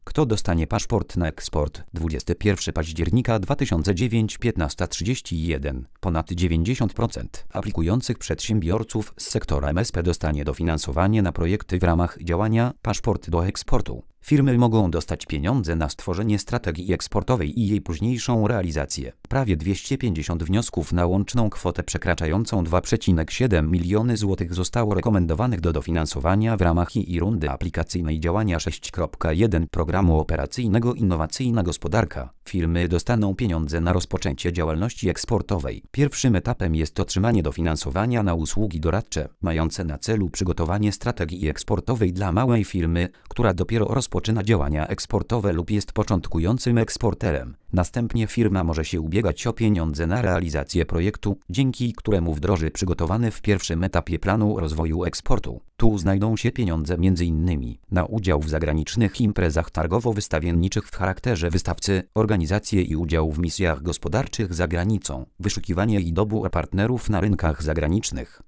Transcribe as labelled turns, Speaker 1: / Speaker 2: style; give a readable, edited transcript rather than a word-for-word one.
Speaker 1: Kto dostanie paszport na eksport? 21 października 2009, 15:31. Ponad 90% aplikujących przedsiębiorców z sektora MSP dostanie dofinansowanie na projekty w ramach działania Paszport do eksportu. Firmy mogą dostać pieniądze na stworzenie strategii eksportowej i jej późniejszą realizację. Prawie 250 wniosków na łączną kwotę przekraczającą 2,7 miliony złotych zostało rekomendowanych do dofinansowania w ramach II rundy aplikacyjnej działania 6.1 Programu Operacyjnego Innowacyjna Gospodarka. Firmy dostaną pieniądze na rozpoczęcie działalności eksportowej. Pierwszym etapem jest otrzymanie dofinansowania na usługi doradcze, mające na celu przygotowanie strategii eksportowej dla małej firmy, która dopiero rozpoczyna działania eksportowe lub jest początkującym eksporterem. Następnie firma może się ubiegać o pieniądze na realizację projektu, dzięki któremu wdroży przygotowany w pierwszym etapie planu rozwoju eksportu. Tu znajdą się pieniądze m.in. na udział w zagranicznych imprezach targowo-wystawienniczych w charakterze wystawcy, organizację i udział w misjach gospodarczych za granicą, wyszukiwanie i dobór partnerów na rynkach zagranicznych.